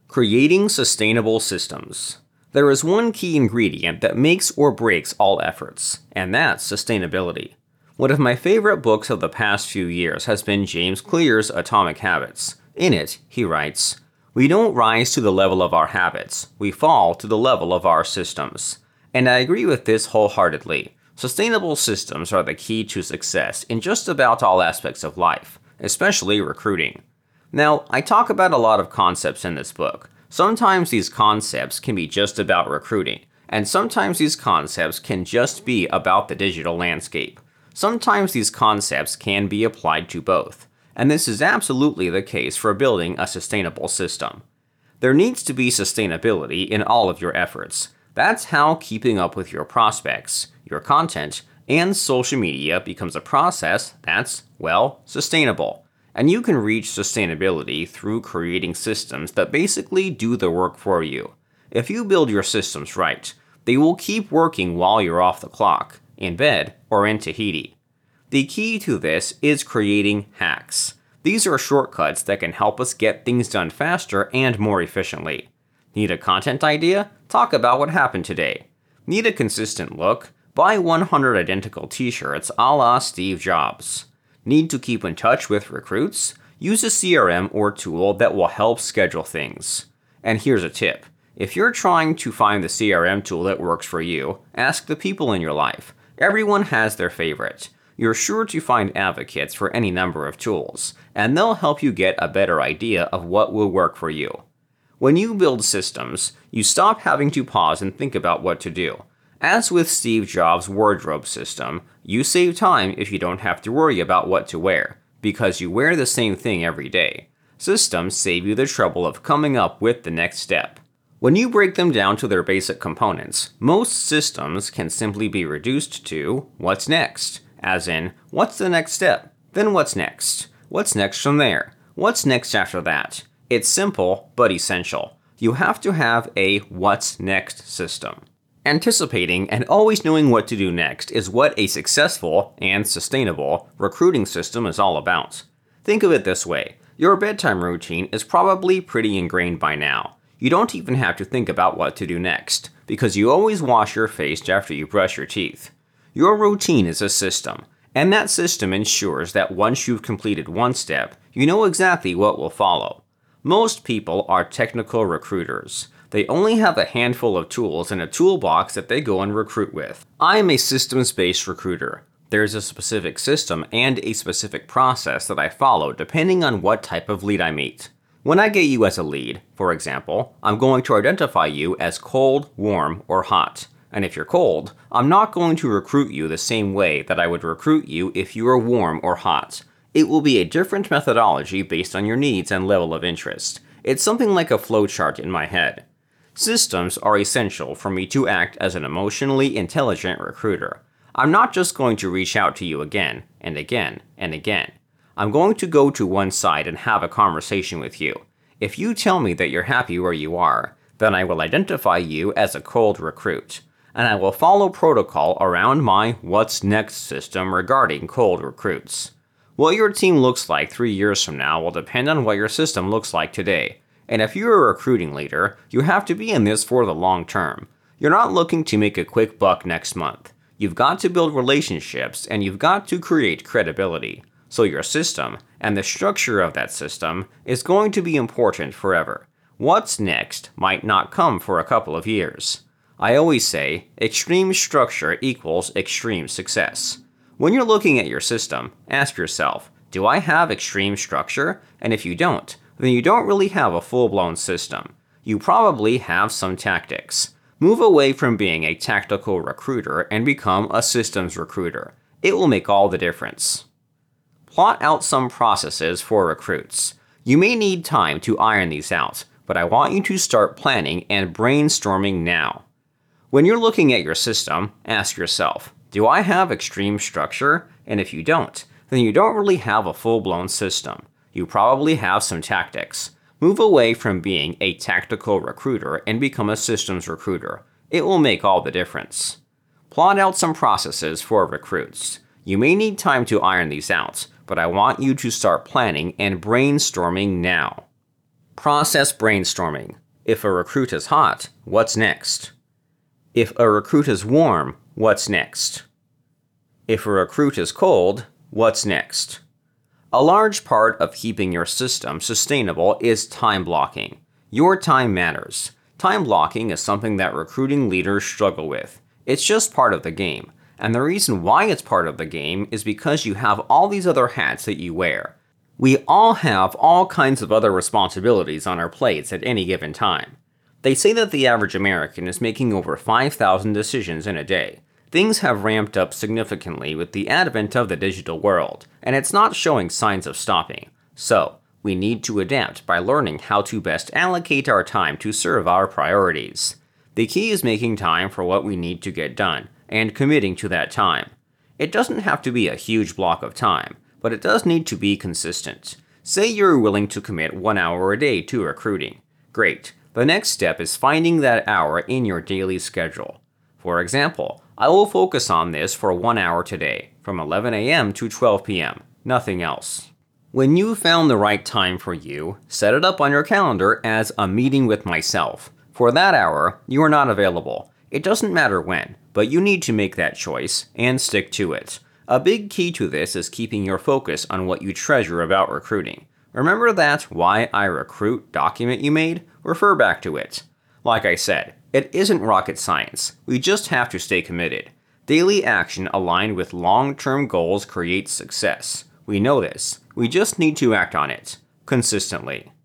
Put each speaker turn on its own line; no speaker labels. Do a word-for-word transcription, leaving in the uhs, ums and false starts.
Creating sustainable systems. There is one key ingredient that makes or breaks all efforts, and that's sustainability. One of my favorite books of the past few years has been James Clear's Atomic Habits. In it, he writes, "We don't rise to the level of our habits, we fall to the level of our systems." And I agree with this wholeheartedly. Sustainable systems are the key to success in just about all aspects of life, especially recruiting. Now, I talk about a lot of concepts in this book. Sometimes these concepts can be just about recruiting, and sometimes these concepts can just be about the digital landscape. Sometimes these concepts can be applied to both, and this is absolutely the case for building a sustainable system. There needs to be sustainability in all of your efforts. That's how keeping up with your prospects, your content, and social media becomes a process that's, well, sustainable. And you can reach sustainability through creating systems that basically do the work for you. If you build your systems right, they will keep working while you're off the clock, in bed, or in Tahiti. The key to this is creating hacks. These are shortcuts that can help us get things done faster and more efficiently. Need a content idea? Talk about what happened today. Need a consistent look? Buy one hundred identical t-shirts a la Steve Jobs. Need to keep in touch with recruits? Use a C R M or tool that will help schedule things. And here's a tip. If you're trying to find the C R M tool that works for you, ask the people in your life. Everyone has their favorite. You're sure to find advocates for any number of tools, and they'll help you get a better idea of what will work for you. When you build systems, you stop having to pause and think about what to do. As with Steve Jobs' wardrobe system, you save time if you don't have to worry about what to wear, because you wear the same thing every day. Systems save you the trouble of coming up with the next step. When you break them down to their basic components, most systems can simply be reduced to what's next, as in, what's the next step? Then what's next? What's next from there? What's next after that? It's simple, but essential. You have to have a what's next system. Anticipating and always knowing what to do next is what a successful and sustainable recruiting system is all about. Think of it this way. Your bedtime routine is probably pretty ingrained by now. You don't even have to think about what to do next, because you always wash your face after you brush your teeth. Your routine is a system, and that system ensures that once you've completed one step, you know exactly what will follow. Most people are technical recruiters. They only have a handful of tools in a toolbox that they go and recruit with. I'm a systems-based recruiter. There's a specific system and a specific process that I follow depending on what type of lead I meet. When I get you as a lead, for example, I'm going to identify you as cold, warm, or hot. And if you're cold, I'm not going to recruit you the same way that I would recruit you if you were warm or hot. It will be a different methodology based on your needs and level of interest. It's something like a flowchart in my head. Systems are essential for me to act as an emotionally intelligent recruiter. I'm not just going to reach out to you again, and again, and again. I'm going to go to one side and have a conversation with you. If you tell me that you're happy where you are, then I will identify you as a cold recruit, and I will follow protocol around my what's next system regarding cold recruits. What your team looks like three years from now will depend on what your system looks like today. And if you're a recruiting leader, you have to be in this for the long term. You're not looking to make a quick buck next month. You've got to build relationships and you've got to create credibility. So your system, and the structure of that system, is going to be important forever. What's next might not come for a couple of years. I always say, extreme structure equals extreme success. When you're looking at your system, ask yourself, do I have extreme structure? And if you don't, then you don't really have a full-blown system. You probably have some tactics. Move away from being a tactical recruiter and become a systems recruiter. It will make all the difference. Plot out some processes for recruits. You may need time to iron these out, but I want you to start planning and brainstorming now. When you're looking at your system, ask yourself, do I have extreme structure? And if you don't, then you don't really have a full-blown system. You probably have some tactics. Move away from being a tactical recruiter and become a systems recruiter. It will make all the difference. Plot out some processes for recruits. You may need time to iron these out, but I want you to start planning and brainstorming now. Process brainstorming. If a recruit is hot, what's next? If a recruit is warm, what's next? If a recruit is cold, what's next? A large part of keeping your system sustainable is time blocking. Your time matters. Time blocking is something that recruiting leaders struggle with. It's just part of the game. And the reason why it's part of the game is because you have all these other hats that you wear. We all have all kinds of other responsibilities on our plates at any given time. They say that the average American is making over five thousand decisions in a day. Things have ramped up significantly with the advent of the digital world, and it's not showing signs of stopping. So, we need to adapt by learning how to best allocate our time to serve our priorities. The key is making time for what we need to get done, and committing to that time. It doesn't have to be a huge block of time, but it does need to be consistent. Say you're willing to commit one hour a day to recruiting. Great. The next step is finding that hour in your daily schedule. For example, I will focus on this for one hour today, from eleven a m to twelve p m, nothing else. When you've found the right time for you, set it up on your calendar as a meeting with myself. For that hour, you are not available. It doesn't matter when, but you need to make that choice and stick to it. A big key to this is keeping your focus on what you treasure about recruiting. Remember that Why I Recruit document you made? Refer back to it. Like I said, it isn't rocket science. We just have to stay committed. Daily action aligned with long-term goals creates success. We know this. We just need to act on it consistently.